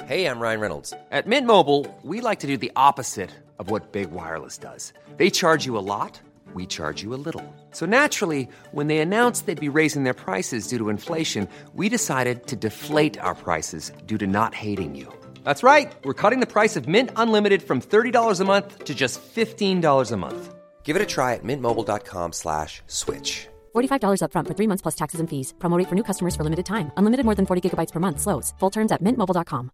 Hey, I'm Ryan Reynolds. At Mint Mobile, we like to do the opposite of what Big Wireless does. They charge you a lot, we charge you a little. So naturally, when they announced they'd be raising their prices due to inflation, we decided to deflate our prices due to not hating you. That's right. We're cutting the price of Mint Unlimited from $30 a month to just $15 a month. Give it a try at mintmobile.com/switch. $45 up front for 3 months plus taxes and fees. Promo rate for new customers for limited time. Unlimited more than 40 gigabytes per month. Slows full terms at mintmobile.com.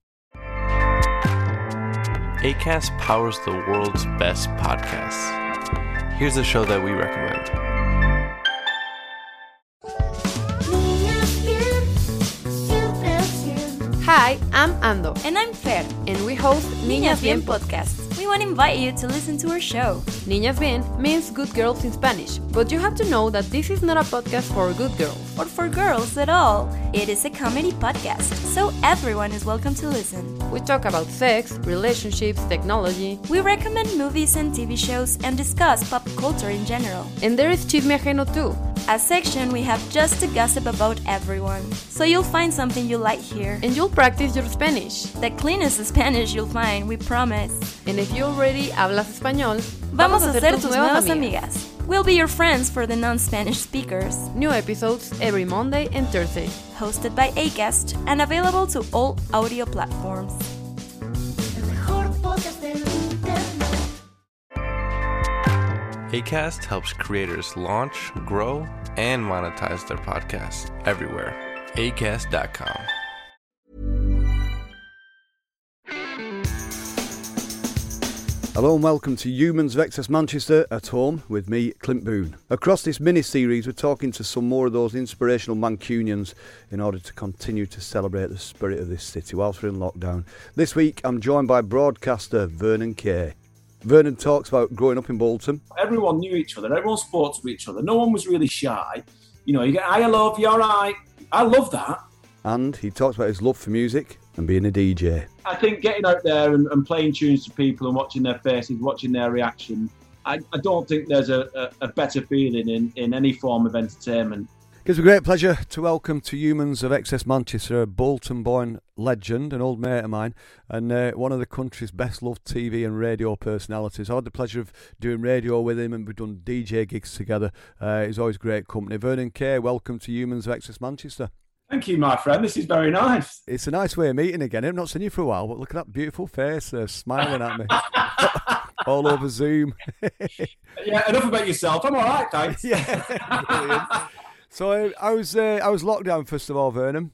Acast powers the world's best podcasts. Here's a show that we recommend. Hi, I'm Ando. And I'm Fer. And we host Niñas Bien Podcast. We want to invite you to listen to our show. Niñas Bien means good girls in Spanish, but you have to know that this is not a podcast for good girls. Or for girls at all. It is a comedy podcast, so everyone is welcome to listen. We talk about sex, relationships, technology. We recommend movies and TV shows and discuss pop culture in general. And there is Chisme Ajeno too. A section we have just to gossip about everyone. So you'll find something you like here. And you'll practice your Spanish. The cleanest Spanish you'll find, we promise. And if you already hablas español, vamos a ser tus nuevas amigas. We'll be your friends for the non-Spanish speakers. New episodes every Monday and Thursday. Hosted by Acast and available to all audio platforms. Acast helps creators launch, grow, and monetize their podcasts everywhere. Acast.com. Hello and welcome to Humans of Excess Manchester at home with me, Clint Boone. Across this mini-series we're talking to some more of those inspirational Mancunians in order to continue to celebrate the spirit of this city whilst we're in lockdown. This week I'm joined by broadcaster Vernon Kay. Vernon talks about growing up in Bolton. Everyone knew each other, everyone spoke to each other, no one was really shy. You know, you get, "Hi, love, you alright?" I love that. And he talks about his love for music and being a DJ. I think getting out there and playing tunes to people and watching their faces, watching their reaction, I don't think there's a better feeling in any form of entertainment. It gives me great pleasure to welcome to Humans of Excess Manchester a Bolton-born legend, an old mate of mine, and one of the country's best-loved TV and radio personalities. I had the pleasure of doing radio with him and we've done DJ gigs together. He's always great company. Vernon Kay, welcome to Humans of Excess Manchester. Thank you, my friend. This is very nice. It's a nice way of meeting again. I've not seen you for a while, but look at that beautiful face smiling at me. All over Zoom. Yeah, enough about yourself. I'm all right, thanks. Yeah, brilliant. So I was locked down, first of all, Vernon.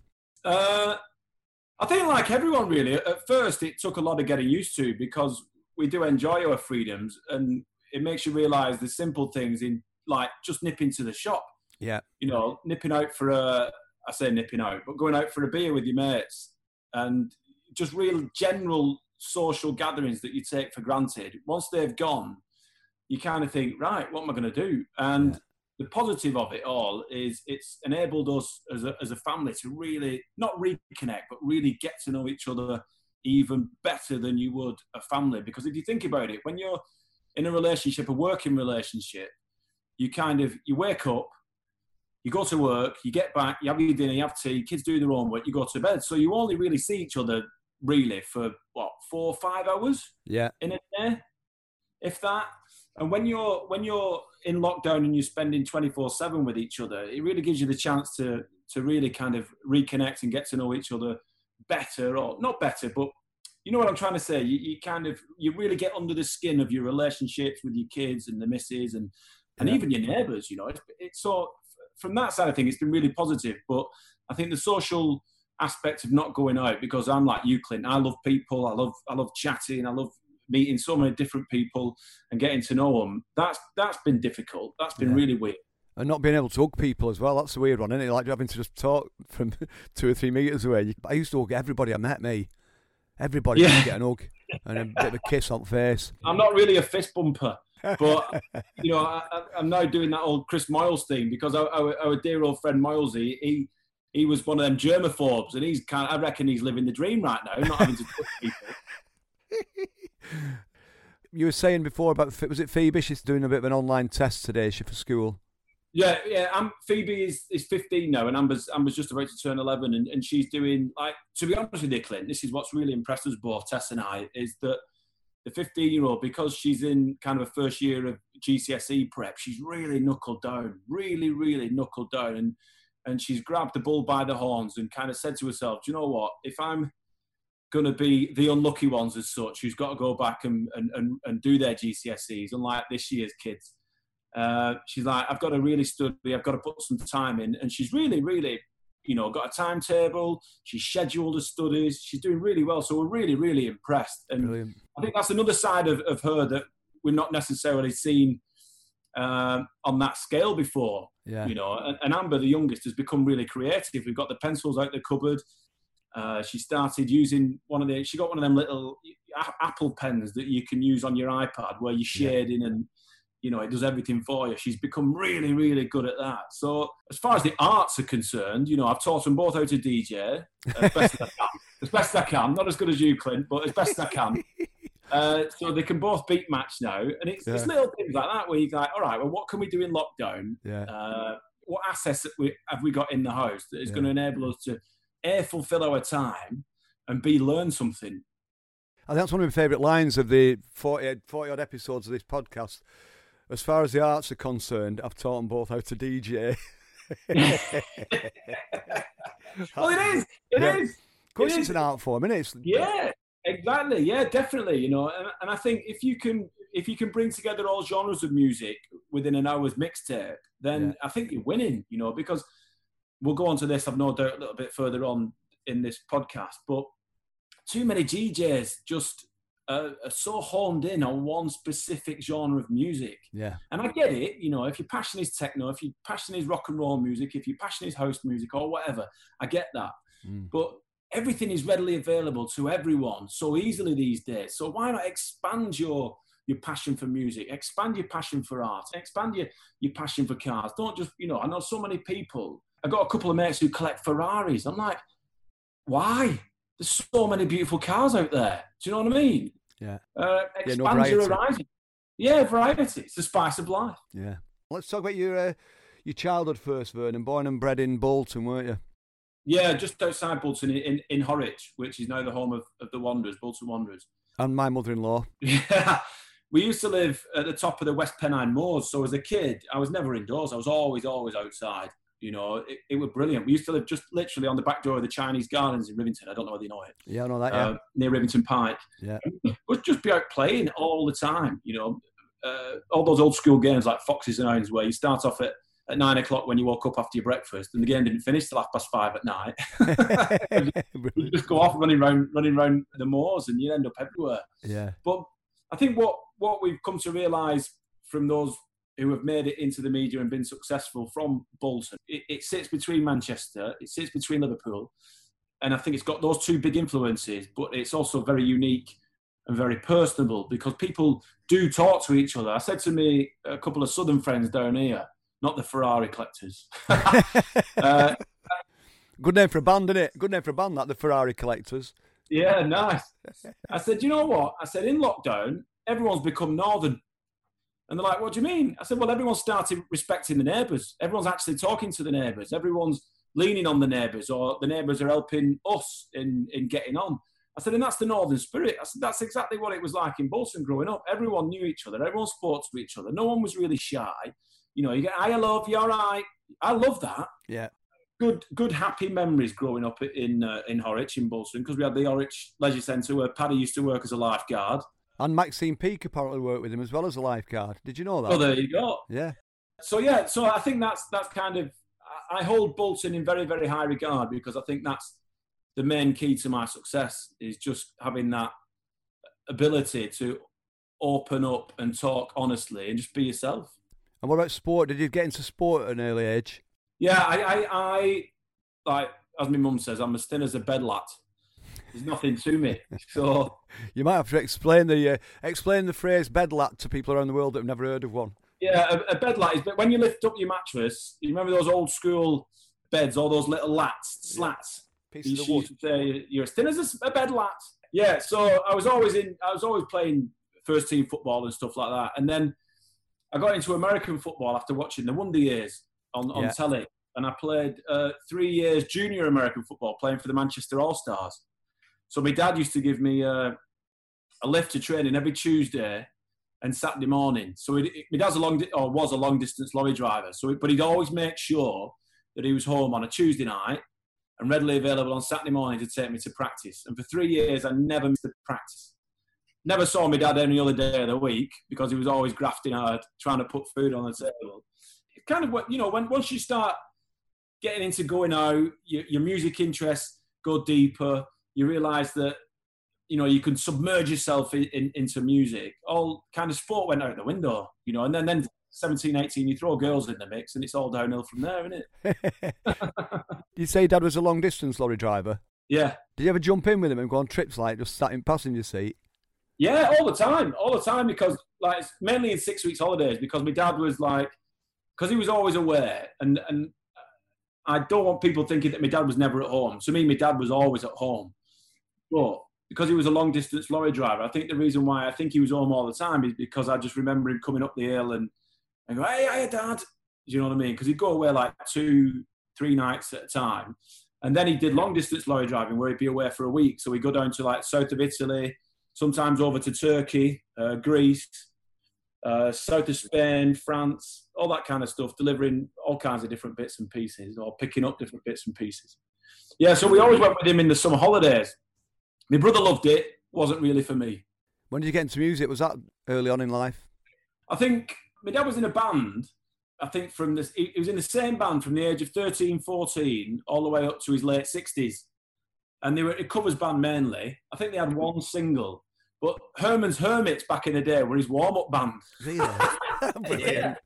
I think like everyone, really, at first it took a lot of getting used to because we do enjoy our freedoms and it makes you realise the simple things in like just nipping to the shop. Yeah. You know, nipping out for I say nipping out, but going out for a beer with your mates and just real general social gatherings that you take for granted. Once they've gone, you kind of think, right, what am I going to do? And the positive of it all is it's enabled us as a family to really, not reconnect, but really get to know each other even better than you would a family. Because if you think about it, when you're in a relationship, a working relationship, you wake up, you go to work, you get back, you have your dinner, you have tea, kids do their own work, you go to bed. So you only really see each other really for, 4 or 5 hours in a day, if that. And when you're in lockdown and you're spending 24/7 with each other, it really gives you the chance to really kind of reconnect and get to know each other better, or not better, but you know what I'm trying to say. You really get under the skin of your relationships with your kids and the missus and even your neighbours. You know, it's so from that side of things, it's been really positive. But I think the social aspect of not going out, because I'm like you, Clint. I love people. I love chatting. I love meeting so many different people and getting to know them. That's been difficult. That's been really weird. And not being able to hug people as well. That's the weird one, isn't it? Like having to just talk from 2 or 3 meters away. I used to hug everybody I met. Everybody could get an hug and a bit of a kiss on the face. I'm not really a fist bumper. But, you know, I'm now doing that old Chris Moyles thing because our dear old friend Moyles, he was one of them germaphobes and I reckon he's living the dream right now, not having to touch people. You were saying before about, was it Phoebe? She's doing a bit of an online test today, is she, for school? Yeah. Phoebe is 15 now, and Amber's just about to turn 11, and she's doing, like, to be honest with you, Clint, this is what's really impressed us both, Tess and I, is that the 15-year-old, because she's in kind of a first year of GCSE prep, she's really knuckled down, really knuckled down, and she's grabbed the bull by the horns and kind of said to herself, do you know what, if I'm going to be the unlucky ones as such, who's got to go back and do their GCSEs, unlike this year's kids, she's like, I've got to really study, I've got to put some time in. And she's really, got a timetable. She's scheduled her studies. She's doing really well. So we're really, really impressed. And brilliant. I think that's another side of her that we're not necessarily seen on that scale before. Yeah. And Amber, the youngest, has become really creative. We've got the pencils out the cupboard. She started using she got one of them little Apple pens that you can use on your iPad where you're shading and, it does everything for you. She's become really, really good at that. So as far as the arts are concerned, I've taught them both how to DJ as best as I can. As best I can. Not as good as you, Clint, but as best I can. So they can both beat match now. And it's little things like that where you're like, all right, well, what can we do in lockdown? Yeah. What assets have we got in the house that is going to enable us to A, fulfill our time, and B, learn something? I think that's one of my favourite lines of the 40-odd episodes of this podcast. As far as the arts are concerned, I've taught them both how to DJ. Well, it is. It is. Of course, it's an art form, isn't it? Yeah, exactly. Yeah, definitely. And I think if you can bring together all genres of music within an hour's mixtape, then I think you're winning. Because we'll go on to this, I've no doubt, a little bit further on in this podcast. But too many DJs just are so honed in on one specific genre of music. Yeah. And I get it, if your passion is techno, if your passion is rock and roll music, if your passion is house music or whatever, I get that. But everything is readily available to everyone so easily these days. So why not expand your passion for music, expand your passion for art, expand your passion for cars. Don't just, I know so many people. I've got a couple of mates who collect Ferraris. I'm like, why? There's so many beautiful cars out there. Do you know what I mean? Yeah. Expand your horizon. Yeah, variety. It's the spice of life. Yeah. Let's talk about your childhood first, Vernon. Born and bred in Bolton, weren't you? Yeah, just outside Bolton in Horwich, which is now the home of the Wanderers, Bolton Wanderers. And my mother-in-law. Yeah. We used to live at the top of the West Pennine Moors. So as a kid, I was never indoors. I was always outside. It was brilliant. We used to live just literally on the back door of the Chinese Gardens in Rivington. I don't know whether you know it. Yeah, I know that, yeah. Near Rivington Pike. Yeah. We'd just be out playing all the time, all those old school games like Foxes and Hounds where you start off at 9 o'clock when you woke up after your breakfast and the game didn't finish till 5:30 at night. You just go off running around the moors and you end up everywhere. Yeah. But I think what we've come to realise from those who have made it into the media and been successful from Bolton, it sits between Manchester, it sits between Liverpool, and I think it's got those two big influences, but it's also very unique and very personable because people do talk to each other. I said to me, a couple of Southern friends down here, not the Ferrari collectors. Good name for a band, isn't it? Good name for a band, that, the Ferrari collectors. Yeah, nice. I said, you know what? I said, in lockdown, everyone's become northern. And they're like, what do you mean? I said, well, everyone's started respecting the neighbours. Everyone's actually talking to the neighbours. Everyone's leaning on the neighbours, or the neighbours are helping us in getting on. I said, and that's the northern spirit. I said, that's exactly what it was like in Bolton growing up. Everyone knew each other. Everyone spoke to each other. No one was really shy. You get, I love you, all right. I love that. Yeah. Good, happy memories growing up in Horwich, in Bolton, because we had the Horwich Leisure Centre where Paddy used to work as a lifeguard. And Maxine Peake apparently worked with him as well as a lifeguard. Did you know that? Oh, there you go. Yeah. So I think that's kind of, I hold Bolton in very, very high regard because I think that's the main key to my success is just having that ability to open up and talk honestly and just be yourself. And what about sport? Did you get into sport at an early age? Yeah, I like, as my mum says, I'm as thin as a bedlat. There's nothing to me. So you might have to explain the phrase bedlat to people around the world that have never heard of one. Yeah, a bedlat is when you lift up your mattress. You remember those old school beds, all those little slats. Pieces of wood. You say you're as thin as a bedlat. Yeah, so I was always playing first team football and stuff like that. And then I got into American football after watching the Wonder Years on telly. And I played 3 years junior American football, playing for the Manchester All-Stars. So my dad used to give me a lift to training every Tuesday and Saturday morning. So my dad's was a long-distance lorry driver. But he'd always make sure that he was home on a Tuesday night and readily available on Saturday morning to take me to practice. And for 3 years, I never missed a practice. Never saw my dad any other day of the week because he was always grafting hard, trying to put food on the table. It kind of, once you start getting into going out, your music interests go deeper, you realise that, you can submerge yourself into music. All kind of sport went out the window, and then 17, 18, you throw girls in the mix and it's all downhill from there, isn't it? You say Dad was a long-distance lorry driver? Yeah. Did you ever jump in with him and go on trips, like just sat in passenger seat? Yeah, all the time, because like mainly in 6 weeks holidays, because my dad was because he was always aware, and I don't want people thinking that my dad was never at home. To me, my dad was always at home. But because he was a long-distance lorry driver, I think the reason why I think he was home all the time is because I just remember him coming up the hill and go, hey, Dad. Do you know what I mean? Because he'd go away like 2-3 nights at a time. And then he did long-distance lorry driving where he'd be away for a week. So he'd go down to like south of Italy, sometimes over to Turkey, Greece, south of Spain, France, all that kind of stuff, delivering all kinds of different bits and pieces or picking up different bits and pieces. Yeah, so we always went with him in the summer holidays. My brother loved it. Wasn't really for me. When did you get into music? Was that early on in life? I think my dad was in a band. I think he was in the same band from the age of 13, 14, all the way up to his late 60s. And they were a covers band mainly. I think they had one single. But Herman's Hermits back in the day were his warm-up band. Really? Yeah.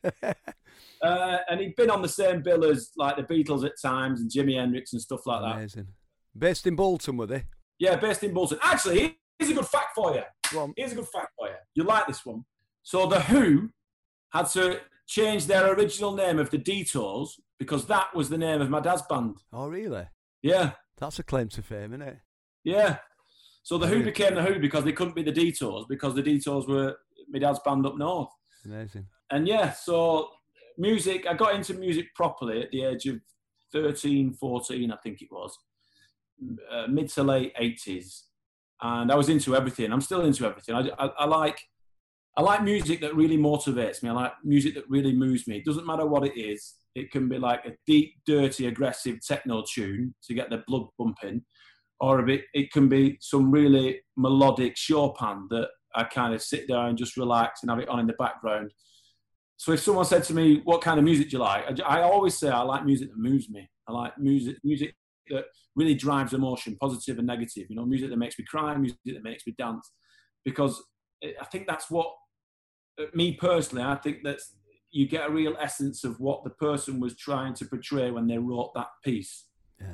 And he'd been on the same bill as like the Beatles at times and Jimi Hendrix and stuff like that. Amazing. Based in Bolton, were they? Yeah, based in Bolton. Actually, here's a good fact for you. Here's a good fact for you. You'll like this one. So The Who had to change their original name of the Detours because that was the name of my dad's band. Oh, really? Yeah. That's a claim to fame, isn't it? Yeah. So The Who became The Who because they couldn't be the Detours because the Detours were my dad's band up north. Amazing. And yeah, so music, I got into music properly at the age of 13, 14, I think it was. Mid to late 80s. And I was into everything. I'm still into everything. I like music that really motivates me. I like music that really moves me. It doesn't matter what it is. It can be like a deep, dirty, aggressive techno tune to get the blood pumping. Or it can be some really melodic Chopin that I kind of sit there and just relax and have it on in the background. So if someone said to me, what kind of music do you like? I always say I like music that moves me. I like music that really drives emotion, positive and negative. Music that makes me cry, music that makes me dance. Because I think that's what, me personally, I think that you get a real essence of what the person was trying to portray when they wrote that piece.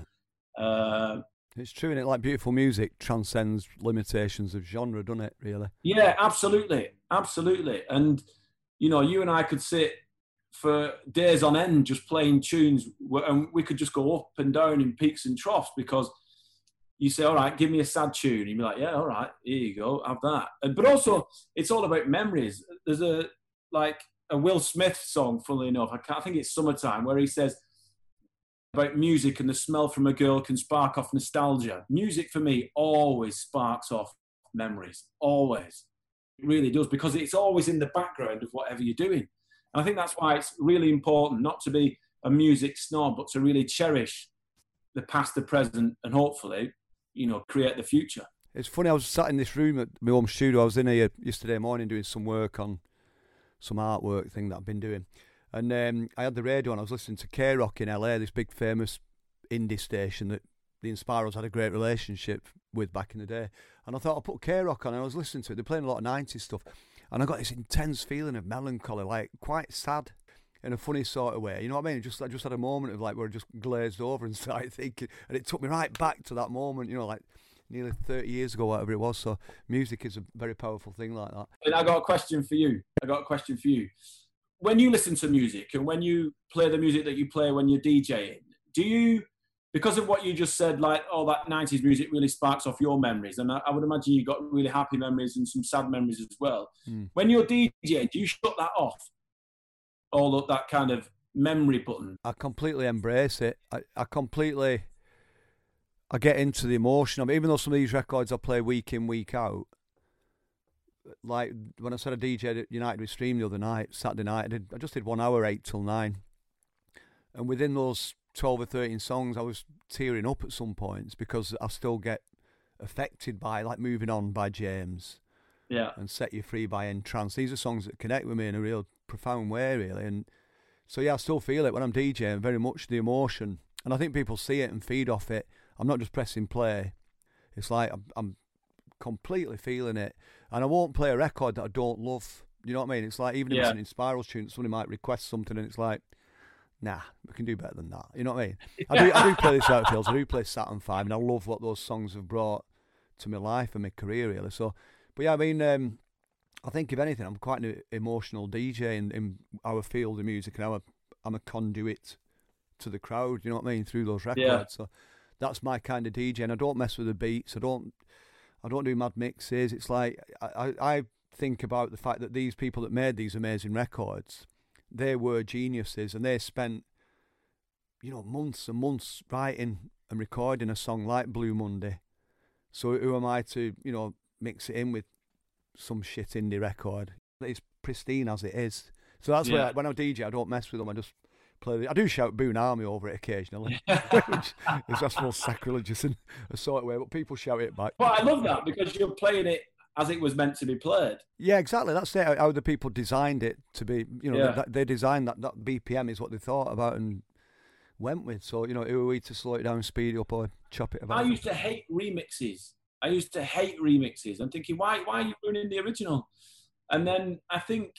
Yeah. It's true, innit? Like beautiful music transcends limitations of genre, doesn't it, really? Yeah, absolutely. Absolutely. And, you and I could sit for days on end just playing tunes and we could just go up and down in peaks and troughs because you say, all right, give me a sad tune. And you'd be like, yeah, all right, here you go, have that. But also, it's all about memories. There's a Will Smith song, funnily enough, I think it's Summertime, where he says about music and the smell from a girl can spark off nostalgia. Music for me always sparks off memories, always. It really does, because it's always in the background of whatever you're doing. And I think that's why it's really important not to be a music snob, but to really cherish the past, the present, and hopefully, create the future. It's funny, I was sat in this room at my home studio. I was in here yesterday morning doing some work on some artwork thing that I've been doing. And I had the radio on. I was listening to K-Rock in LA, this big famous indie station that the Inspiros had a great relationship with back in the day. And I thought I'll put K-Rock on, and I was listening to it. They're playing a lot of 90s stuff. And I got this intense feeling of melancholy, like quite sad in a funny sort of way. You know what I mean? I just had a moment of like where I just glazed over and started thinking. And it took me right back to that moment, like nearly 30 years ago, whatever it was. So music is a very powerful thing like that. And I got a question for you. When you listen to music and when you play the music that you play when you're DJing, do you because of what you just said, like, oh, that 90s music really sparks off your memories. And I would imagine you got really happy memories and some sad memories as well. When you're DJing, do you shut that off? All of that kind of memory button? I completely embrace it. I get into the emotion of it. Even though some of these records I play week in, week out, like when I said I DJ'd at United with Stream the other night, Saturday night, I just did 1 hour, 8 till 9. And within those 12 or 13 songs, I was tearing up at some points because I still get affected by, like, Moving On by James, and Set You Free by Entrance. These are songs that connect with me in a real profound way, really. And so, yeah, I still feel it when I'm DJing, very much the emotion. And I think people see it and feed off it. I'm not just pressing play. It's like I'm completely feeling it. And I won't play a record that I don't love. You know what I mean? It's like, even if it's an Spirals tune, somebody might request something and it's like, nah, we can do better than that. You know what I mean? I do play this Outfields. I do play Saturn 5, and I love what those songs have brought to my life and my career, really. So, but yeah, I mean, I think if anything, I'm quite an emotional DJ in our field of music, and I'm a conduit to the crowd. You know what I mean? Through those records. Yeah. So that's my kind of DJ, and I don't mess with the beats. I don't do mad mixes. It's like I think about the fact that these people that made these amazing records, they were geniuses, and they spent, months and months writing and recording a song like Blue Monday. So who am I to, mix it in with some shit indie record? It's pristine as it is. So that's why when I DJ, I don't mess with them. I just play. I do shout Boone Army over it occasionally, which is just more sacrilegious in a sort of way, but people shout it back. Well, I love that because you're playing it as it was meant to be played. Yeah, exactly. That's it. How the people designed it to be, they designed that BPM is what they thought about and went with. So, who are we to slow it down, speed it up, or chop it about? I used to hate remixes. I'm thinking, why are you ruining the original? And then I think,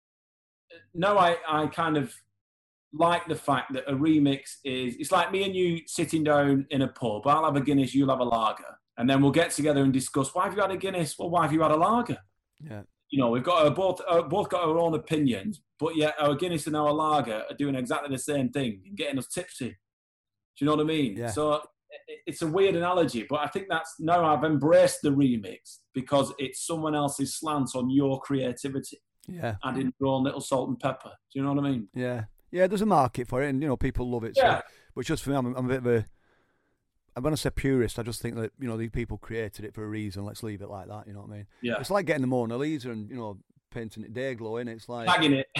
no, I kind of like the fact that a remix it's like me and you sitting down in a pub. I'll have a Guinness, you'll have a lager. And then we'll get together and discuss, why have you had a Guinness? Well, why have you had a lager? Yeah. We've got both got our own opinions, but yet our Guinness and our lager are doing exactly the same thing and getting us tipsy. Do you know what I mean? Yeah. So it's a weird analogy, but I think I've embraced the remix because it's someone else's slant on your creativity. Yeah. Adding your own little salt and pepper. Do you know what I mean? Yeah. Yeah, there's a market for it, and, people love it. Yeah. So, but just for me, I'm a bit of a... When I say purist, I just think that, these people created it for a reason. Let's leave it like that, you know what I mean? Yeah. It's like getting the Mona Lisa and, painting it day glow, innit? It's like... Tagging it.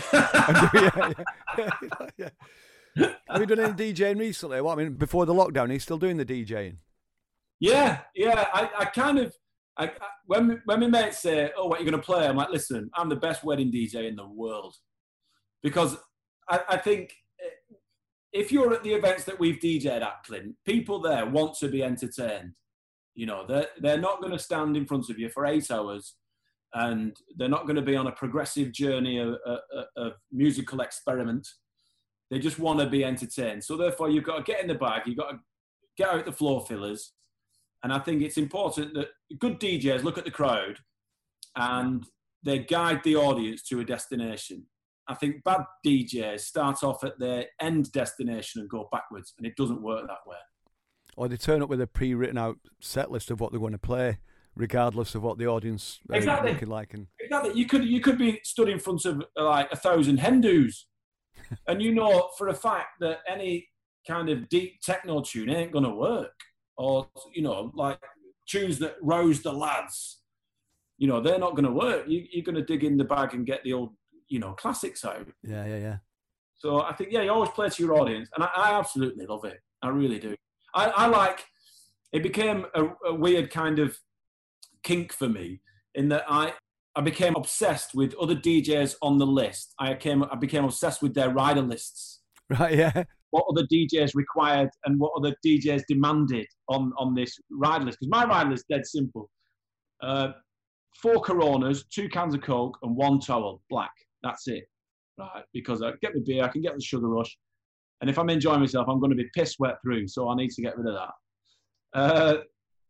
yeah. Have you done any DJing recently? What, before the lockdown, are you still doing the DJing? Yeah. I kind of... when my mates say, oh, what are you going to play? I'm like, listen, I'm the best wedding DJ in the world. Because I think... if you're at the events that we've DJ'd at, Clint, people there want to be entertained. They're not going to stand in front of you for 8 hours, and they're not going to be on a progressive journey of musical experiment. They just want to be entertained. So therefore, you've got to get in the bag. You've got to get out the floor fillers. And I think it's important that good DJs look at the crowd and they guide the audience to a destination. I think bad DJs start off at their end destination and go backwards, and it doesn't work that way. Or they turn up with a pre-written out set list of what they're going to play, regardless of what the audience is looking like. And... Exactly. You could be stood in front of like 1,000 Hindus, and for a fact that any kind of deep techno tune ain't going to work. Or, like tunes that rouse the lads, they're not going to work. You're going to dig in the bag and get the old, classics out. Yeah. So I think, you always play to your audience. And I absolutely love it. I really do. I like, it became a weird kind of kink for me in that I became obsessed with other DJs on the list. I became obsessed with their rider lists. Right, yeah. What other DJs required and what other DJs demanded on this rider list. Because my rider list is dead simple. 4 Coronas, 2 cans of Coke, and 1 towel, black. That's it. Right, because I get the beer, I can get the sugar rush. And if I'm enjoying myself, I'm going to be piss wet through, so I need to get rid of that.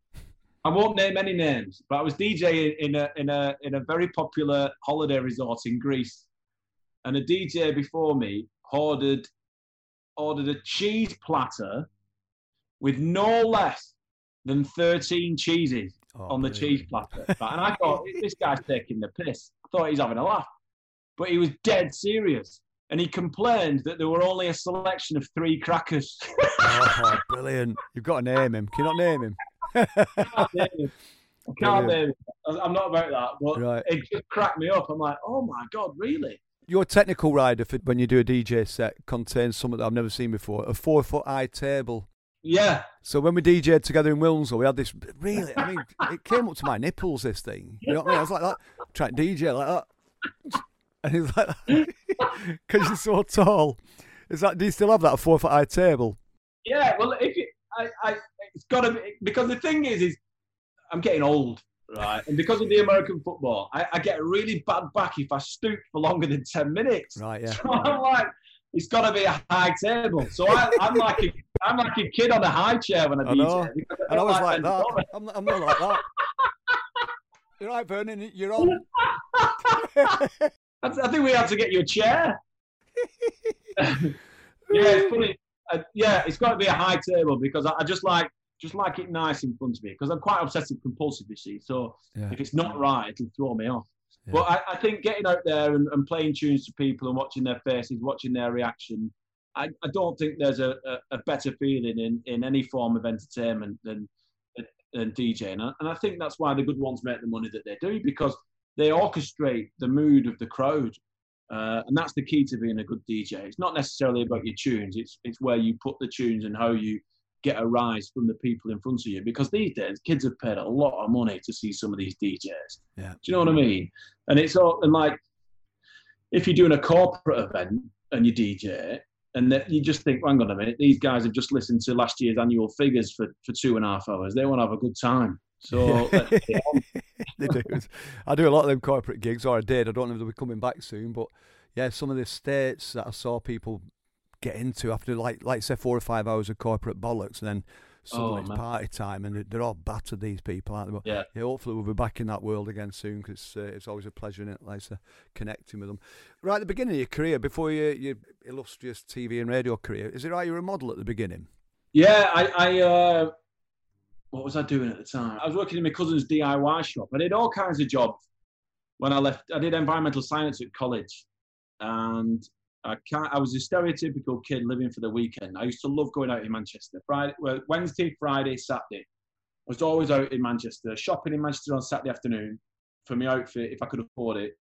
I won't name any names, but I was DJing in a very popular holiday resort in Greece. And a DJ before me ordered a cheese platter with no less than 13 cheeses on the cheese platter. And I thought, this guy's taking the piss. I thought he's having a laugh. But he was dead serious. And he complained that there were only a selection of 3 crackers. Oh, brilliant. You've got to name him. Can you not name him? I can't name him. I'm not about that. But it just cracked me up. I'm like, oh my God, really? Your technical rider, for when you do a DJ set, contains something that I've never seen before, a 4-foot high table. Yeah. So when we DJ'd together in Wilmslow, we had this, really, I mean, it came up to my nipples, this thing. You know what I mean? I was like that, trying to DJ like that. And he's like that. Because you're so tall. Is that, do you still have that 4-foot high table? Yeah, well, it's got to be, because the thing is I'm getting old, right? And because of the American football, I get a really bad back if I stoop for longer than 10 minutes. Right, yeah. So I'm like, it's got to be a high table. So I'm like a kid on a high chair when I DJ. And I was like that. I'm not like that. You're right, Vernon, you're on. I think we had to get you a chair. Yeah, it's funny. It's got to be a high table because I just like it nice in front of me because I'm quite obsessive compulsive, you see. So if it's not right, it'll throw me off. Yeah. But I think getting out there and playing tunes to people and watching their faces, watching their reaction, I don't think there's a better feeling in any form of entertainment than DJing. And I think that's why the good ones make the money that they do, because they orchestrate the mood of the crowd. And that's the key to being a good DJ. It's not necessarily about your tunes. It's where you put the tunes and how you get a rise from the people in front of you. Because these days, kids have paid a lot of money to see some of these DJs. Yeah. Do you know what I mean? And it's all, and like, if you're doing a corporate event and you DJ, and that you just think, hang on a minute, these guys have just listened to last year's annual figures for 2.5 hours. They want to have a good time. So they do. I do a lot of them corporate gigs, or I did. I don't know if they'll be coming back soon, but yeah, some of the states that I saw people get into after like say 4 or 5 hours of corporate bollocks, and then suddenly it's party time, and they're all battered, these people, aren't they? But yeah, hopefully we'll be back in that world again soon, because it's always a pleasure, in it, like connecting with them. Right at the beginning of your career, before your illustrious TV and radio career, is it right you were a model at the beginning? Yeah, I what was I doing at the time? I was working in my cousin's DIY shop. I did all kinds of jobs when I left. I did environmental science at college, and I was a stereotypical kid living for the weekend. I used to love going out in Manchester. Wednesday, Friday, Saturday. I was always out in Manchester, shopping in Manchester on Saturday afternoon for my outfit if I could afford it.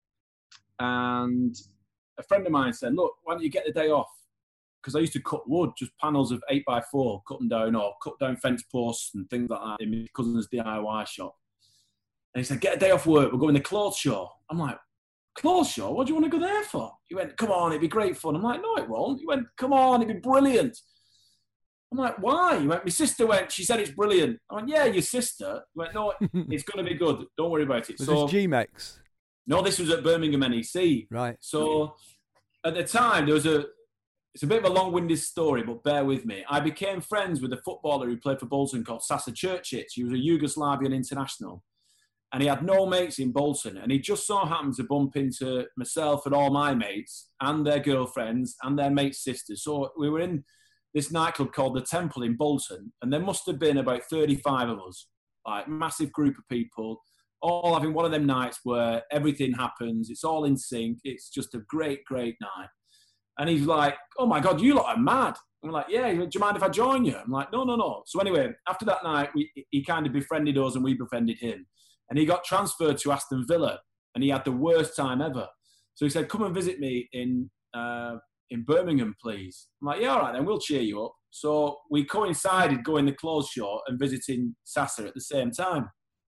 And a friend of mine said, look, why don't you get the day off? Because I used to cut wood, just panels of 8x4, cut them down, or cut down fence posts and things like that in my cousin's DIY shop. And he said, get a day off work, we're going to the clothes show. I'm like, clothes show? What do you want to go there for? He went, come on, it'd be great fun. I'm like, no, it won't. He went, come on, it'd be brilliant. I'm like, why? He went, my sister went, she said it's brilliant. I went, yeah, your sister. He went, no, it's going to be good. Don't worry about it. Was this G-Mex? No, this was at Birmingham NEC. Right. So at the time, it's a bit of a long-winded story, but bear with me. I became friends with a footballer who played for Bolton called Sasa Čurčić. He was a Yugoslavian international. And he had no mates in Bolton. And he just so happened to bump into myself and all my mates and their girlfriends and their mates' sisters. So we were in this nightclub called The Temple in Bolton. And there must have been about 35 of us, like massive group of people, all having one of them nights where everything happens. It's all in sync. It's just a great, great night. And he's like, oh my God, you lot are mad. I'm like, yeah, do you mind if I join you? I'm like, no. So anyway, after that night, he kind of befriended us and we befriended him. And he got transferred to Aston Villa and he had the worst time ever. So he said, come and visit me in Birmingham, please. I'm like, yeah, all right, then we'll cheer you up. So we coincided going the clothes show and visiting Sasa at the same time.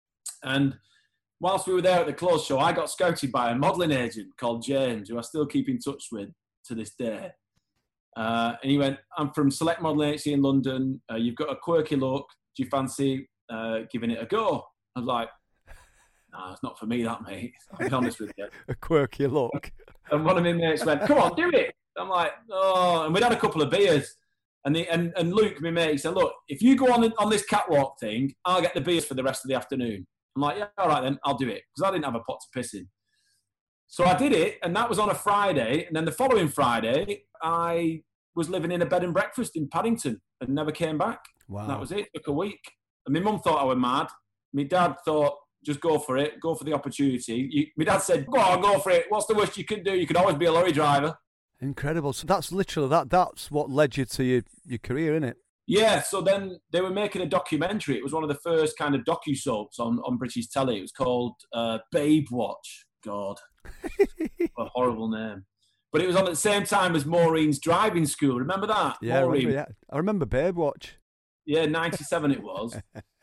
And whilst we were there at the clothes show, I got scouted by a modelling agent called James, who I still keep in touch with to this day. And he went, I'm from Select Modelling Agency in London. You've got a quirky look. Do you fancy giving it a go? I was like, no, it's not for me, that, mate. I'll be honest with you. A quirky look. And one of my mates went, come on, do it. I'm like, oh. And we'd had a couple of beers. And Luke, my mate, he said, look, if you go on this catwalk thing, I'll get the beers for the rest of the afternoon. I'm like, yeah, all right then, I'll do it. Because I didn't have a pot to piss in. So I did it, and that was on a Friday. And then the following Friday, I was living in a bed and breakfast in Paddington and never came back. Wow. And that was it. It took a week. And my mum thought I was mad. My dad thought, just go for it. Go for the opportunity. My dad said, go on, go for it. What's the worst you can do? You could always be a lorry driver. Incredible. So that's literally, that's what led you to your career, isn't it? Yeah, so then they were making a documentary. It was one of the first kind of docu-soaps on British telly. It was called Babe Watch. God, what a horrible name. But it was on at the same time as Maureen's driving school. Remember that? Yeah, Maureen? I remember Babe Watch. Yeah, 97 it was.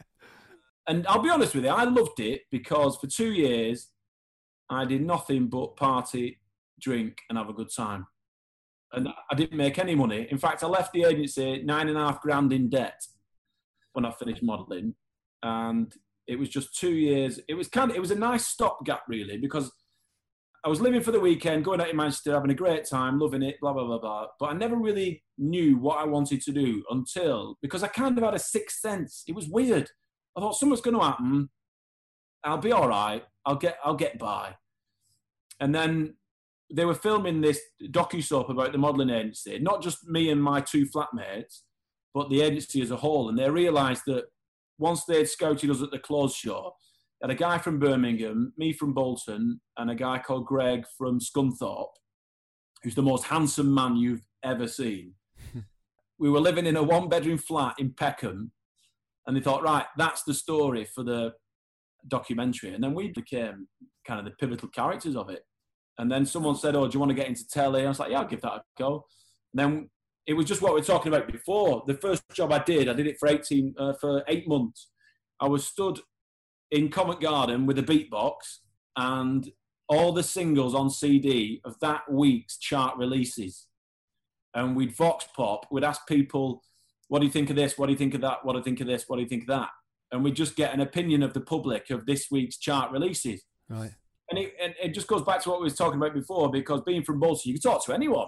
And I'll be honest with you, I loved it because for 2 years, I did nothing but party, drink, and have a good time. And I didn't make any money. In fact, I left the agency $9,500 in debt when I finished modelling. And it was just 2 years. It was a nice stopgap, really, because I was living for the weekend, going out in Manchester, having a great time, loving it, blah, blah, blah, blah. But I never really knew what I wanted to do because I kind of had a sixth sense. It was weird. I thought something's going to happen. I'll be all right. I'll get by. And then they were filming this docu-soap about the modelling agency, not just me and my 2 flatmates, but the agency as a whole. And they realised that once they'd scouted us at the clothes show, had a guy from Birmingham, me from Bolton, and a guy called Greg from Scunthorpe, who's the most handsome man you've ever seen. We were living in a 1-bedroom flat in Peckham, and they thought, right, that's the story for the documentary. And then we became kind of the pivotal characters of it. And then someone said, oh, do you want to get into telly? I was like, yeah, I'll give that a go. And then it was just what we were talking about before. The first job I did it for 8 months. I was stood in Covent Garden with a beatbox and all the singles on CD of that week's chart releases. And we'd vox pop, we'd ask people, what do you think of this? What do you think of that? What do you think of this? What do you think of that? And we'd just get an opinion of the public of this week's chart releases. Right. And it just goes back to what we were talking about before, because being from Bolton, you can talk to anyone,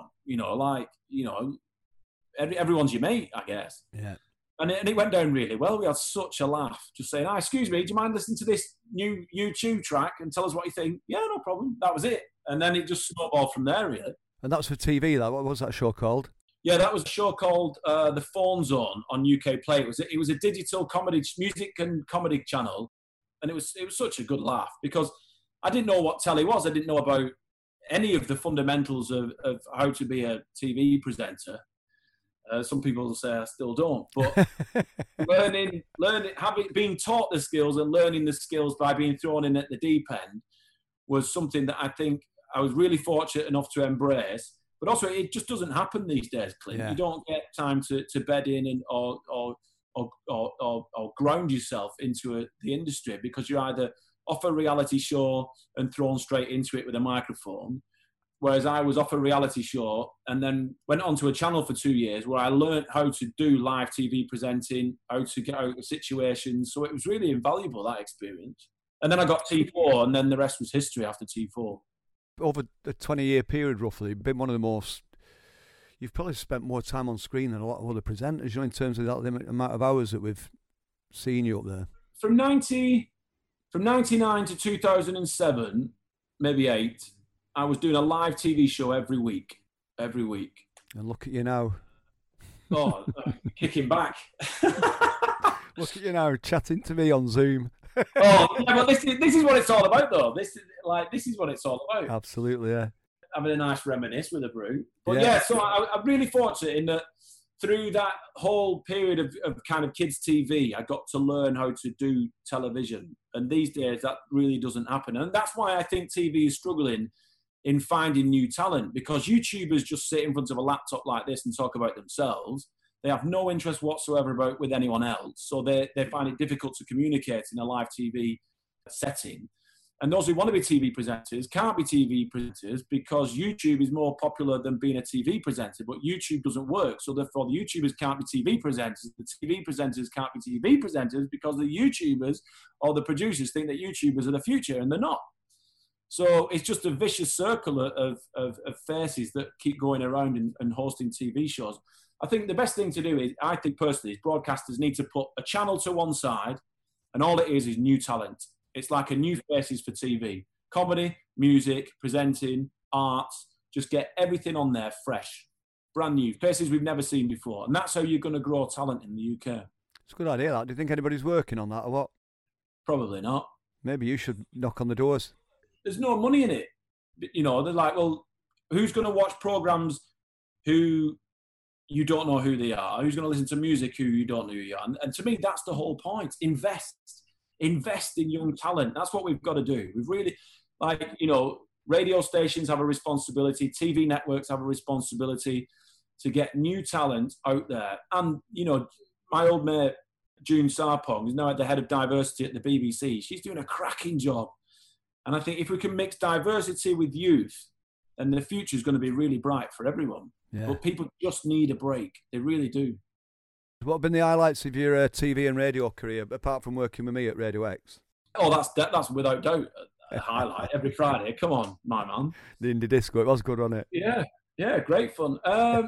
everyone's your mate, I guess. Yeah. And it went down really well. We had such a laugh, just saying, excuse me, do you mind listening to this new YouTube track and tell us what you think? Yeah, no problem. That was it. And then it just snowballed from there, really. And that was for TV, that. What was that show called? Yeah, that was a show called The Phone Zone on UK Play. It was a digital comedy, music and comedy channel. And it was such a good laugh because I didn't know what telly was. I didn't know about any of the fundamentals of how to be a TV presenter. Some people say I still don't, but being taught the skills and learning the skills by being thrown in at the deep end was something that I think I was really fortunate enough to embrace. But also, it just doesn't happen these days, Clint. Yeah. You don't get time to bed in or ground yourself into the industry because you're either off a reality show and thrown straight into it with a microphone. Whereas I was off a reality show and then went onto a channel for 2 years where I learned how to do live TV presenting, how to get out of situations. So it was really invaluable, that experience. And then I got T4 and then the rest was history after T4. Over a 20-year period, roughly, you've been one of the most... You've probably spent more time on screen than a lot of other presenters, in terms of that limited amount of hours that we've seen you up there. From 99 to 2007, maybe 8... I was doing a live TV show every week. And look at you now. Oh, kicking back. Look at you now, chatting to me on Zoom. Oh, yeah, but this is what it's all about, though. This is what it's all about. Absolutely, yeah. Having a nice reminisce with a brew. But yeah, so I'm really fortunate in that through that whole period of kind of kids' TV, I got to learn how to do television. And these days, that really doesn't happen. And that's why I think TV is struggling in finding new talent, because YouTubers just sit in front of a laptop like this and talk about themselves. They have no interest whatsoever with anyone else. So they find it difficult to communicate in a live TV setting. And those who want to be TV presenters can't be TV presenters because YouTube is more popular than being a TV presenter, but YouTube doesn't work. So therefore the YouTubers can't be TV presenters. The TV presenters can't be TV presenters because the YouTubers or the producers think that YouTubers are the future and they're not. So it's just a vicious circle of faces that keep going around and hosting TV shows. I think the best thing to do is, I think personally, is broadcasters need to put a channel to one side and all it is new talent. It's like a new faces for TV. Comedy, music, presenting, arts, just get everything on there fresh, brand new, faces we've never seen before. And that's how you're going to grow talent in the UK. It's a good idea, that. Do you think anybody's working on that or what? Probably not. Maybe you should knock on the doors. There's no money in it. You know, they're like, well, who's going to watch programs who you don't know who they are? Who's going to listen to music who you don't know who you are? And to me, that's the whole point. Invest in young talent. That's what we've got to do. We've really, like, you know, radio stations have a responsibility, TV networks have a responsibility to get new talent out there. And, you know, my old mate, June Sarpong, is now at the head of diversity at the BBC. She's doing a cracking job. And I think if we can mix diversity with youth, then the future is going to be really bright for everyone. Yeah. But people just need a break. They really do. What have been the highlights of your TV and radio career, apart from working with me at Radio X? Oh, that's without doubt a highlight. Every Friday. Come on, my man. The Indie Disco. It was good, wasn't it? Yeah, great fun.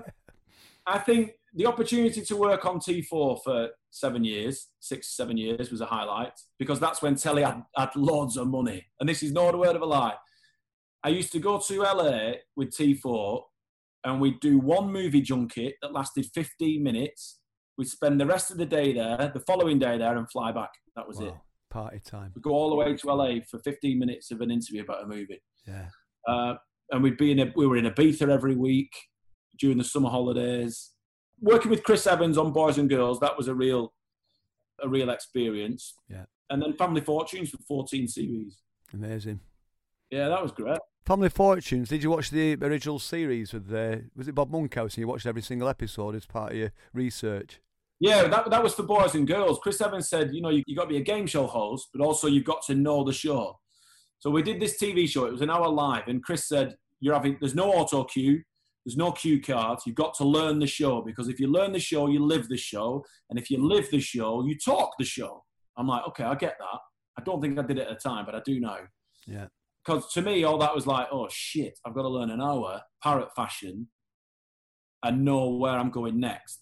I think the opportunity to work on T4 for 7 years, 6-7 years, was a highlight, because that's when telly had loads of money. And this is not a word of a lie. I used to go to LA with T4 and we'd do one movie junket that lasted 15 minutes. We'd spend the rest of the day there, the following day there, and fly back. That was it. Party time. We'd go all the way to LA for 15 minutes of an interview about a movie. Yeah. And we were in Ibiza every week during the summer holidays. Working with Chris Evans on Boys and Girls, that was a real experience. Yeah. And then Family Fortunes for 14 series. Amazing. Yeah, that was great. Family Fortunes, did you watch the original series with was it Bob Monkhouse, and you watched every single episode as part of your research? Yeah, that was for Boys and Girls. Chris Evans said, you know, you got to be a game show host, but also you've got to know the show. So we did this TV show. It was an hour live, and Chris said, there's no auto cue. There's no cue cards. You've got to learn the show, because if you learn the show, you live the show. And if you live the show, you talk the show. I'm like, okay, I get that. I don't think I did it at the time, but I do now. Yeah. Because to me, all that was like, oh, shit, I've got to learn an hour, parrot fashion, and know where I'm going next.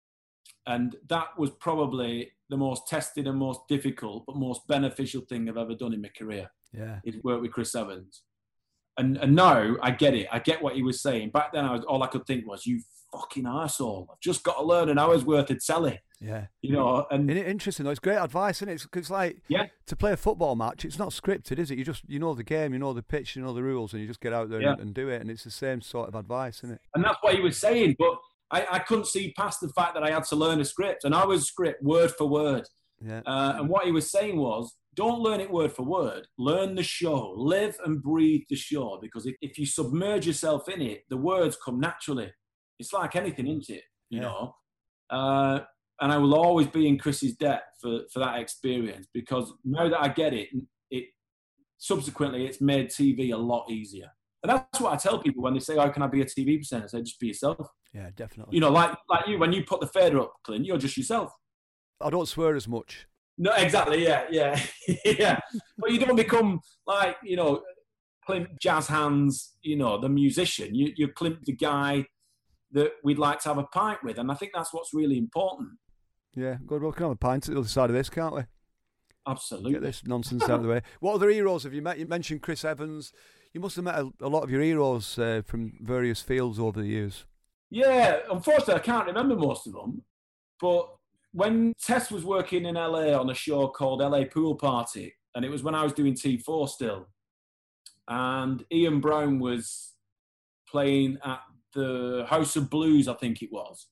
And that was probably the most tested and most difficult, but most beneficial thing I've ever done in my career. Yeah. Is work with Chris Evans. And now I get it. I get what he was saying. Back then, all I could think was, you fucking arsehole. I've just got to learn an hour's worth of telly. Yeah. You know, and interesting though. It's great advice, isn't it? It's like, to play a football match, it's not scripted, is it? You know the game, you know the pitch, you know the rules, and you just get out there and do it. And it's the same sort of advice, isn't it? And that's what he was saying. But I couldn't see past the fact that I had to learn a script. And I was script word for word. Yeah. And what he was saying was, don't learn it word for word. Learn the show. Live and breathe the show. Because if you submerge yourself in it, the words come naturally. It's like anything, isn't it? You know? And I will always be in Chris's debt for that experience, because now that I get it, subsequently it's made TV a lot easier. And that's what I tell people when they say, how can I be a TV presenter? I say, just be yourself. Yeah, definitely. You know, like you, when you put the fader up, Clint, you're just yourself. I don't swear as much. No, exactly, yeah. Yeah. But you don't become like, you know, Clint Jazz Hands, you know, the musician. You're Clint, the guy that we'd like to have a pint with. And I think that's what's really important. Yeah, good. We can have a pint at the other side of this, can't we? Absolutely. Get this nonsense out of the way. What other heroes have you met? You mentioned Chris Evans. You must have met a lot of your heroes from various fields over the years. Yeah, unfortunately, I can't remember most of them. But when Tess was working in LA on a show called LA Pool Party, and it was when I was doing T4 still, and Ian Brown was playing at the House of Blues, I think it was.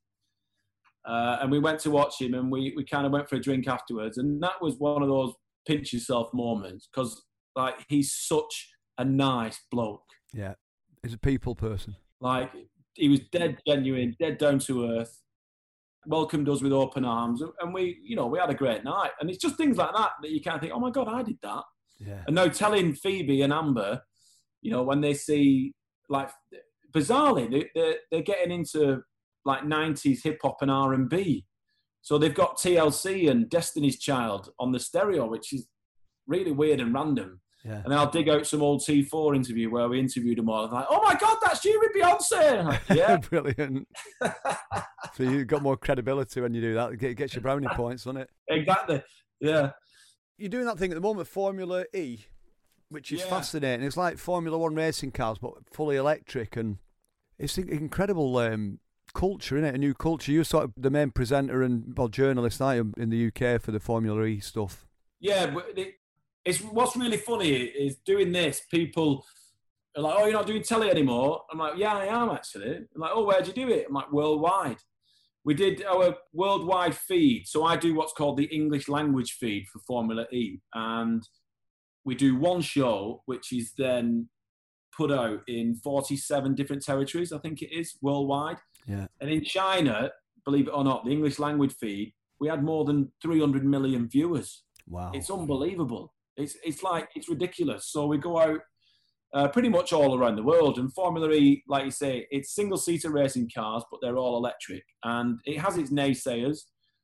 And we went to watch him, and we kind of went for a drink afterwards. And that was one of those pinch yourself moments, because like he's such a nice bloke. Yeah, he's a people person. Like, he was dead genuine, dead down to earth, welcomed us with open arms, and we had a great night. And it's just things like that you kind of think, oh my God, I did that. Yeah. And now telling Phoebe and Amber, you know, when they see, like, bizarrely, they're getting into like 90s hip hop and R&B. So they've got TLC and Destiny's Child on the stereo, which is really weird and random. Yeah. And then I'll dig out some old T4 interview where we interviewed them all. I'm like, oh my God, that's you with Beyonce. Like, yeah. Brilliant. So you've got more credibility when you do that. It gets your brownie points, doesn't it? Exactly. Yeah. You're doing that thing at the moment, Formula E, which is fascinating. It's like Formula One racing cars, but fully electric. And it's incredible culture, isn't it? A new culture. You're sort of the main presenter and journalist, aren't you, in the UK for the Formula E stuff? Yeah, but it's what's really funny is doing this. People are like, "Oh, you're not doing telly anymore." I'm like, "Yeah, I am actually." I'm like, "Oh, where'd you do it?" I'm like, "Worldwide." We did our worldwide feed. So I do what's called the English language feed for Formula E, and we do one show, which is then put out in 47 different territories, I think it is, worldwide. Yeah. And in China, believe it or not, the English language feed, we had more than 300 million viewers. Wow. It's unbelievable. It's ridiculous. So we go out pretty much all around the world. And Formula E, like you say, it's single-seater racing cars, but they're all electric. And it has its naysayers,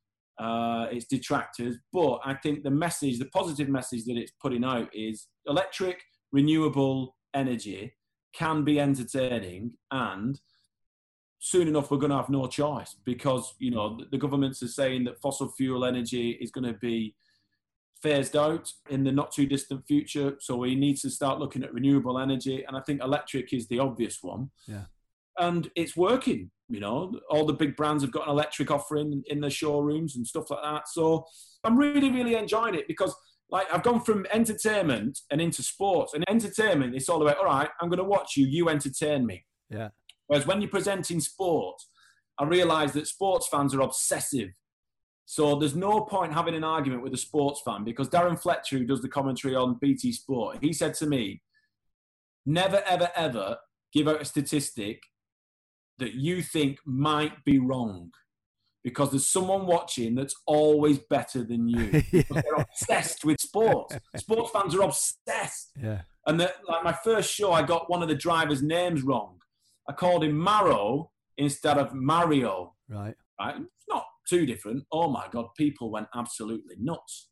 its detractors. But I think the positive message that it's putting out is electric, renewable energy can be entertaining, and soon enough we're going to have no choice, because the governments are saying that fossil fuel energy is going to be phased out in the not too distant future, so we need to start looking at renewable energy, and I think electric is the obvious one. Yeah. And it's working. All the big brands have got an electric offering in their showrooms and stuff like that, so I'm really, really enjoying it, because I've gone from entertainment and into sports. And entertainment, it's all about, all right, I'm going to watch you, you entertain me. Yeah. Whereas when you're presenting sport, I realise that sports fans are obsessive. So there's no point having an argument with a sports fan, because Darren Fletcher, who does the commentary on BT Sport, he said to me, never, ever, ever give out a statistic that you think might be wrong, because there's someone watching that's always better than you. They're obsessed with sports. Sports fans are obsessed. Yeah. And my first show, I got one of the drivers' names wrong. I called him Maro instead of Mario. Right. It's not too different. Oh my God, people went absolutely nuts.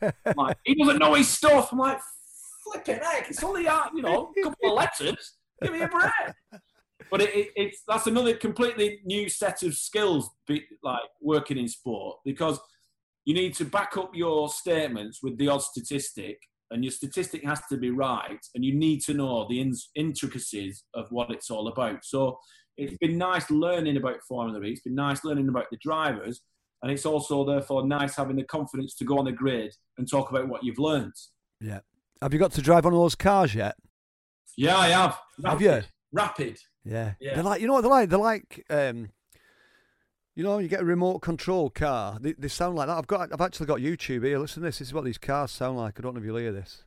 He doesn't know his stuff. I'm like, flipping heck, it's only a couple of letters. Give me a break. But that's another completely new set of skills, working in sport, because you need to back up your statements with the odd statistic, and your statistic has to be right, and you need to know the intricacies of what it's all about. So it's been nice learning about Formula E. It's been nice learning about the drivers, and it's also therefore nice having the confidence to go on the grid and talk about what you've learned. Yeah. Have you got to drive one of those cars yet? Yeah, I have. Have you? Rapid. Yeah. Yeah. They're like, they're like, you get a remote control car. They sound like that. I've actually got YouTube here. Listen to this. This is what these cars sound like. I don't know if you'll hear this.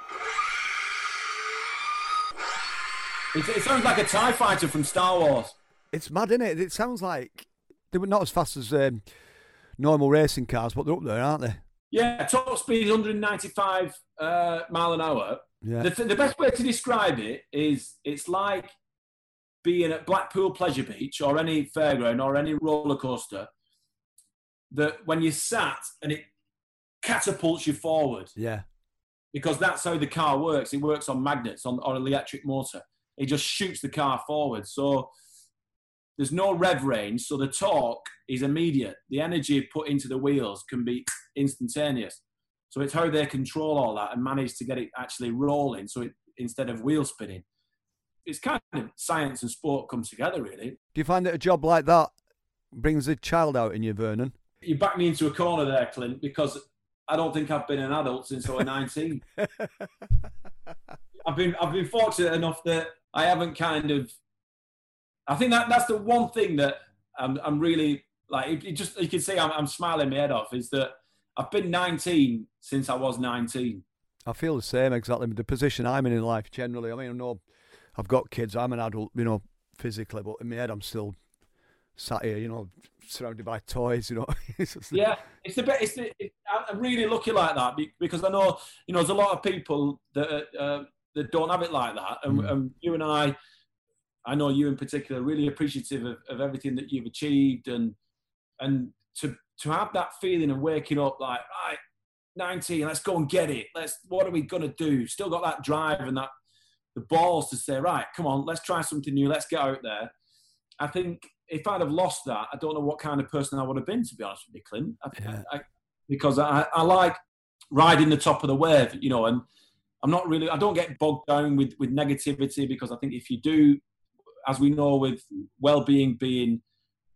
It sounds like a TIE fighter from Star Wars. It's mad, isn't it? It sounds like they were not as fast as normal racing cars, but they're up there, aren't they? Yeah, top speed is 195 mile an hour. Yeah. The best way to describe it is it's like being at Blackpool Pleasure Beach or any fairground or any roller coaster, that when you're sat and it catapults you forward. Yeah. Because that's how the car works. It works on magnets, on an electric motor. It just shoots the car forward. So there's no rev range, so the torque is immediate. The energy put into the wheels can be instantaneous. So it's how they control all that and manage to get it actually rolling, so instead of wheel spinning. It's kind of science and sport come together, really. Do you find that a job like that brings a child out in you, Vernon? You backed me into a corner there, Clint, because I don't think I've been an adult since I was 19. I've been fortunate enough that I haven't I think that's the one thing that I'm really you can see I'm smiling my head off, is that I've been 19 since I was 19. I feel the same exactly with the position I'm in life generally. I mean, I know I've got kids, I'm an adult, physically, but in my head I'm still sat here, surrounded by toys, Yeah, I'm really lucky like that, because I know, there's a lot of people that don't have it like that. And you and I know you in particular, really appreciative of everything that you've achieved, and to have that feeling of waking up like, right, 19, let's go and get it. What are we going to do? Still got that drive and the balls to say, right, come on, let's try something new. Let's get out there. I think if I'd have lost that, I don't know what kind of person I would have been, to be honest with you, Clint. Because I like riding the top of the wave, and I don't get bogged down with negativity, because I think if you do, as we know, with well-being being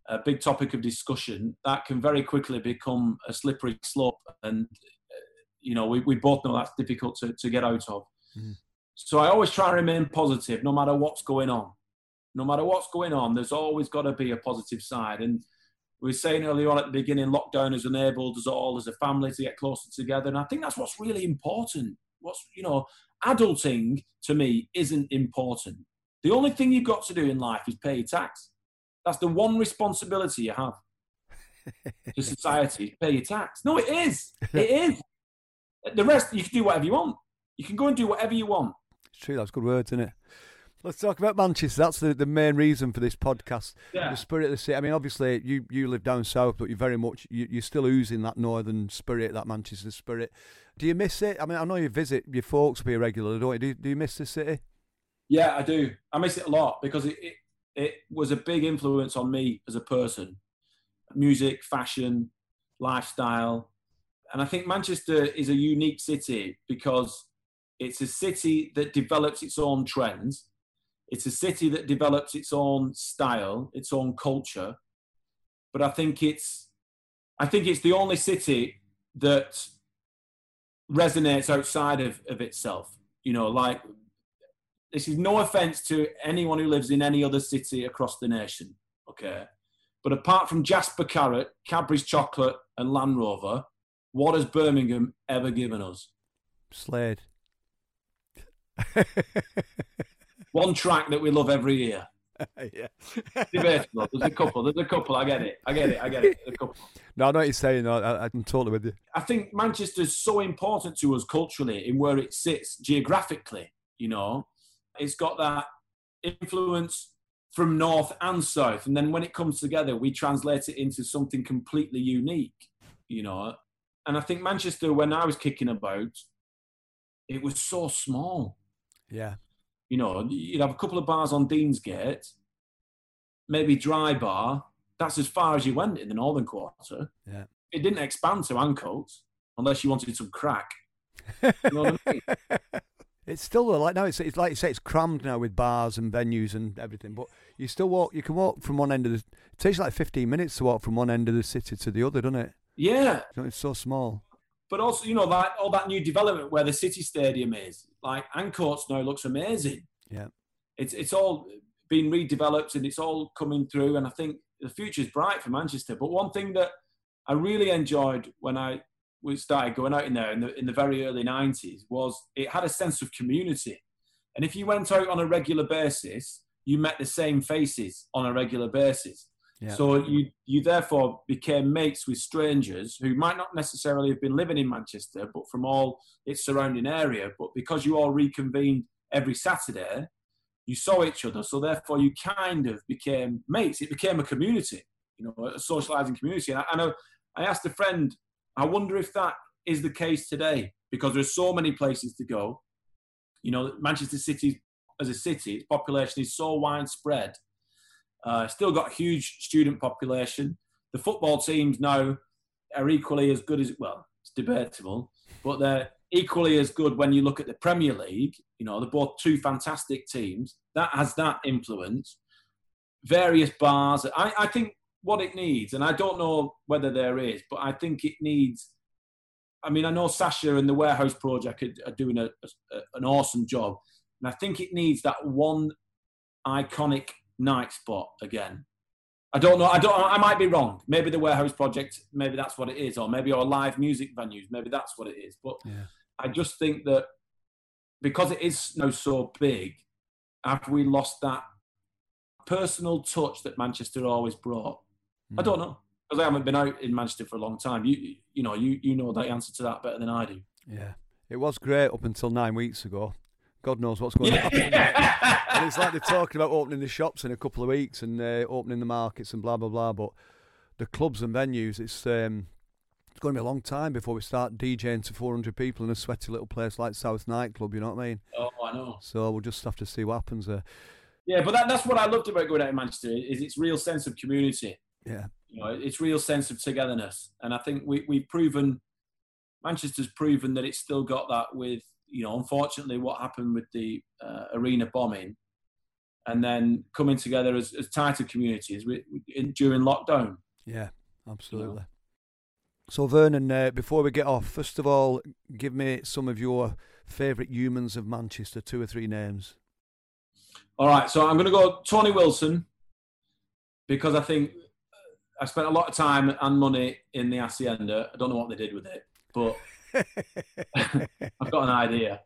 a big topic of discussion, that can very quickly become a slippery slope. And, we both know that's difficult to get out of. Mm. So I always try and remain positive no matter what's going on. No matter what's going on, there's always got to be a positive side. And we were saying earlier on at the beginning, lockdown has enabled us all as a family to get closer together. And I think that's what's really important. Adulting to me isn't important. The only thing you've got to do in life is pay your tax. That's the one responsibility you have to society, pay your tax. No, it is. It is. The rest, you can do whatever you want. You can go and do whatever you want. It's true. That's good words, isn't it? Let's talk about Manchester. That's the main reason for this podcast. Yeah. The spirit of the city. I mean, obviously, you live down south, but you're still oozing that northern spirit, that Manchester spirit. Do you miss it? I mean, I know you visit your folks up here regularly, don't you? Do you miss the city? Yeah, I do. I miss it a lot because it was a big influence on me as a person. Music, fashion, lifestyle. And I think Manchester is a unique city because it's a city that develops its own trends. It's a city that develops its own style, its own culture. But I think it's the only city that resonates outside of itself. This is no offence to anyone who lives in any other city across the nation, okay? But apart from Jasper Carrot, Cadbury's Chocolate and Land Rover, what has Birmingham ever given us? Slade. One track that we love every year. Yeah. Debatable. There's a couple. I get it. A couple. No, I know what you're saying. I'm totally with you. I think Manchester's so important to us culturally in where it sits geographically, It's got that influence from north and south. And then when it comes together, we translate it into something completely unique, And I think Manchester, when I was kicking about, it was so small. Yeah. You'd have a couple of bars on Deansgate, maybe Dry Bar. That's as far as you went in the northern quarter. Yeah. It didn't expand to Ancoats unless you wanted some crack. You know what I mean? It's still like now. It's like you say, it's crammed now with bars and venues and everything. But you still walk. You can walk from one end of the. It takes like 15 minutes to walk from one end of the city to the other, doesn't it? Yeah. It's so small. But also, all that new development where the City Stadium is, like Ancoats now looks amazing. Yeah. It's all been redeveloped and it's all coming through. And I think the future's bright for Manchester. But one thing that I really enjoyed when we started going out in there in the very early 90s was it had a sense of community. And if you went out on a regular basis, you met the same faces on a regular basis. Yeah. So you therefore became mates with strangers who might not necessarily have been living in Manchester, but from all its surrounding area. But because you all reconvened every Saturday, you saw each other. So therefore you kind of became mates. It became a community, a socialising community. And I asked a friend, I wonder if that is the case today, because there's so many places to go. Manchester City as a city, its population is so widespread. Still got a huge student population. The football teams now are equally as good as, well, it's debatable, but they're equally as good when you look at the Premier League. They're both two fantastic teams. That has that influence. Various bars. I think what it needs, and I don't know whether there is, but I think it needs, I know Sasha and the Warehouse Project are doing an awesome job. And I think it needs that one iconic night spot again. I don't know. I might be wrong. Maybe the Warehouse Project, maybe that's what it is, or maybe our live music venues, maybe that's what it is. But yeah. I just think that because it is now so big, have we lost that personal touch that Manchester always brought? I don't know, because I haven't been out in Manchester for a long time. You know the answer to that better than I do. Yeah, it was great up until 9 weeks ago. God knows what's going to happen. And it's like they're talking about opening the shops in a couple of weeks and opening the markets and blah, blah, blah. But the clubs and venues, it's going to be a long time before we start DJing to 400 people in a sweaty little place like South Nightclub, you know what I mean? Oh, I know. So we'll just have to see what happens there. Yeah, but that's what I loved about going out in Manchester, is its real sense of community. Yeah. Its real sense of togetherness. And I think we've proven, Manchester's proven that it's still got that with, unfortunately what happened with the arena bombing. and then coming together as tighter communities during lockdown. Yeah, absolutely. So Vernon, before we get off, first of all, give me some of your favourite humans of Manchester, 2 or 3 names. All right, so I'm going to go Tony Wilson, because I think I spent a lot of time and money in the Hacienda. I don't know what they did with it, but I've got an idea.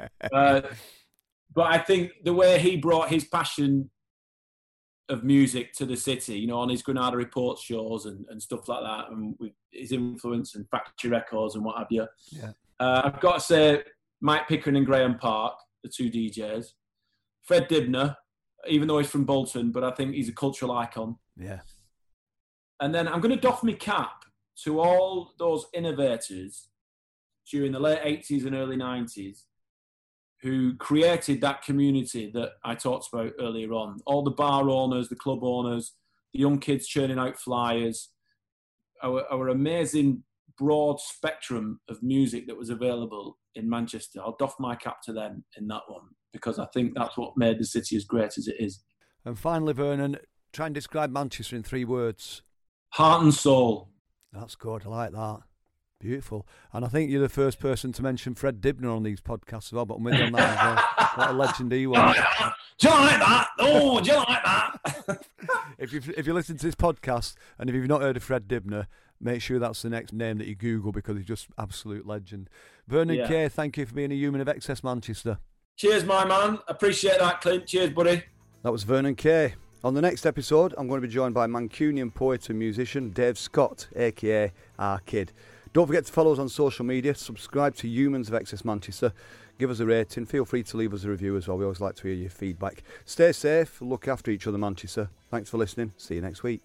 But I think the way he brought his passion of music to the city, you know, on his Granada Report shows and stuff like that, and with his influence and Factory Records and what have you. Yeah. I've got to say Mike Pickering and Graham Park, the 2 DJs. Fred Dibner, even though he's from Bolton, but I think he's a cultural icon. Yeah. And then I'm going to doff my cap to all those innovators during the late 80s and early 90s who created that community that I talked about earlier on. All the bar owners, the club owners, the young kids churning out flyers, our amazing broad spectrum of music that was available in Manchester. I'll doff my cap to them in that one, because I think that's what made the city as great as it is. And finally, Vernon, try and describe Manchester in 3 words. Heart and soul. That's good. I like that. Beautiful. And I think you're the first person to mention Fred Dibner on these podcasts as well, but I'm with you on that as well. What a legend he was. Do you like that? Oh, do you like that? If you listen to this podcast and if you've not heard of Fred Dibner, make sure that's the next name that you Google, because he's just absolute legend. Vernon Kay, thank you for being a human of Excess Manchester. Cheers, my man. Appreciate that, Clint. Cheers, buddy. That was Vernon Kay. On the next episode, I'm going to be joined by Mancunian poet and musician Dave Scott, a.k.a. R Kid. Don't forget to follow us on social media, subscribe to Humans of Excess Manchester, give us a rating, feel free to leave us a review as well. We always like to hear your feedback. Stay safe, look after each other, Manchester. Thanks for listening. See you next week.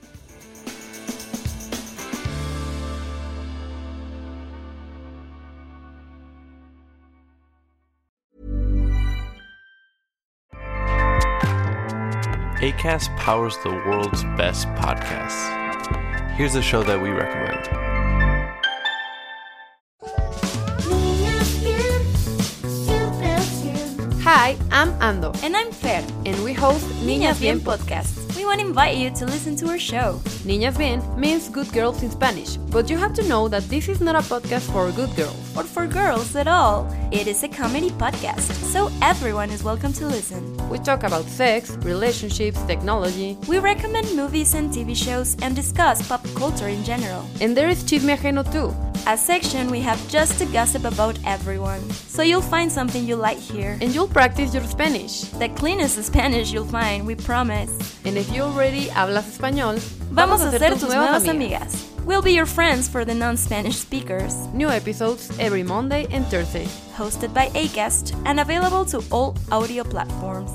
Acast powers the world's best podcasts. Here's a show that we recommend. Hi, I'm Ando. And I'm Fer. And we host Niñas Bien podcast. We want to invite you to listen to our show. Niñas Bien means good girls in Spanish, but you have to know that this is not a podcast for good girls. Or for girls at all. It is a comedy podcast, so everyone is welcome to listen. We talk about sex, relationships, technology. We recommend movies and TV shows and discuss pop culture in general. And there is Chisme Ajeno too. A section we have just to gossip about everyone. So you'll find something you like here. And you'll practice your Spanish. The cleanest Spanish you'll find, we promise. And if you already hablas español, vamos a ser tus nuevas amigas. We'll be your friends for the non-Spanish speakers. New episodes every Monday and Thursday. Hosted by Acast and available to all audio platforms.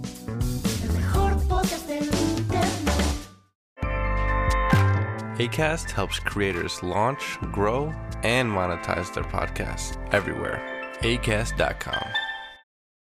Acast helps creators launch, grow, and monetize their podcasts everywhere. Acast.com.